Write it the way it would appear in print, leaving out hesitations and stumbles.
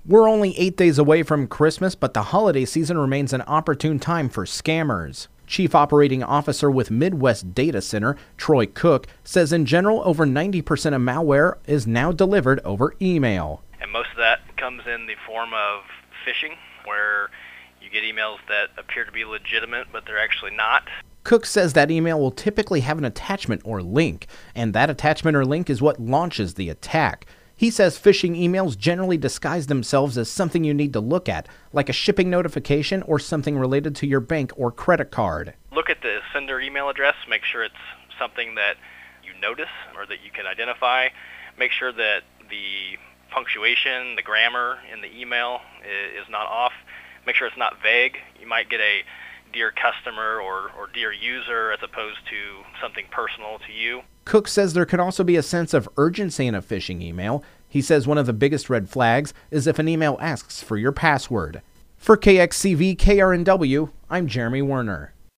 We're only 8 days away from Christmas, but the holiday season remains an opportune time for scammers. Chief Operating Officer with Midwest Data Center, Troy Cook, says in general over 90% of malware is now delivered over email. And most of that comes in the form of phishing, where you get emails that appear to be legitimate, but they're actually not. Cook says that email will typically have an attachment or link, and that attachment or link is what launches the attack. He says phishing emails generally disguise themselves as something you need to look at, like a shipping notification or something related to your bank or credit card. Look at the sender email address, make sure it's something that you notice or that you can identify. Make sure that the punctuation, the grammar in the email is not off. Make sure it's not vague. You might get a dear customer or dear user as opposed to something personal to you. Cook says there can also be a sense of urgency in a phishing email. He says one of the biggest red flags is if an email asks for your password. For KXCV KRNW, I'm Jeremy Werner.